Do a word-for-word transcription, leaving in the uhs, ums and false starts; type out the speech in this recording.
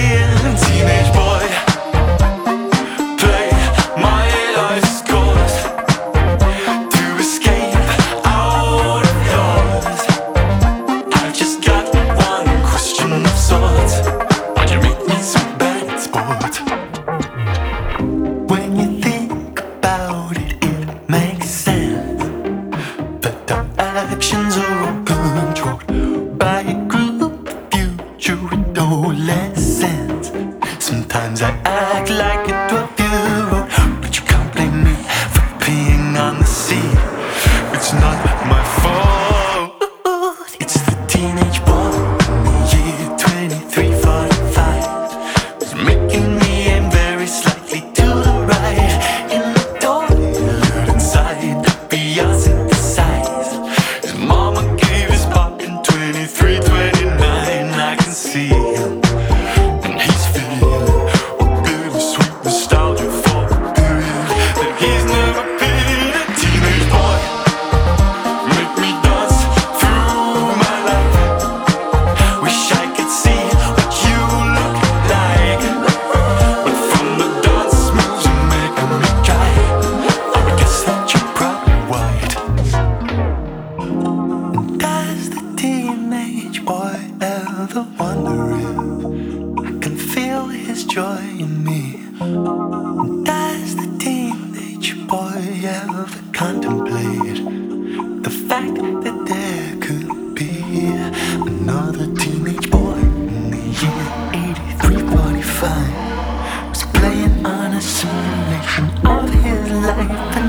teenage boy, play my life's chords to escape out of yours. I've just got one question of sorts: why'd you make me so bad at sport? When you think about it, it makes sense that our actions are all controlled by a group of future adolescents. Sometimes I act like a twelve-year-old, but you can't blame me for peeing on the seat. It's not my fault. It's the teenage boy in the year twenty-three forty-five who's making me aim very slightly to the right. In the toilet inside the Beyond synthesize. His mama gave his pop in twenty-three twenty-nine. I can see him, and he's feeling a bittersweet nostalgia for the period that he's never been. A teenage boy, make me dance through my life. Wish I could see what you look like, but from the dance moves you're making me try, I would guess that you're probably white. And as the teenage boy ever wondering, I can feel his joy in me. And as the teenage boy ever contemplate the fact that there could be another teenage boy in the year eighty-three forty-five, was playing on a simulation of his life.